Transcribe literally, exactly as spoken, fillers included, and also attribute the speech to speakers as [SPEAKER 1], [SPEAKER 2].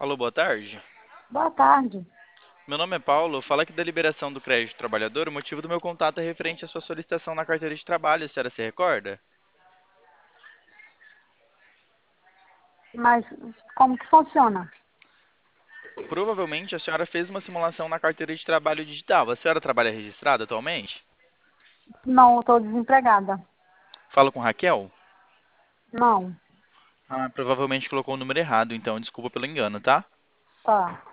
[SPEAKER 1] Alô, boa tarde.
[SPEAKER 2] Boa tarde.
[SPEAKER 1] Meu nome é Paulo. Fala aqui da liberação do crédito trabalhador. O motivo do meu contato é referente à sua solicitação na carteira de trabalho. A senhora se recorda?
[SPEAKER 2] Mas como que funciona?
[SPEAKER 1] Provavelmente a senhora fez uma simulação na carteira de trabalho digital. A senhora trabalha registrada atualmente?
[SPEAKER 2] Não, estou desempregada.
[SPEAKER 1] Falo com Raquel?
[SPEAKER 2] Não,
[SPEAKER 1] Ah, provavelmente colocou o número errado, então desculpa pelo engano, tá?
[SPEAKER 2] tá.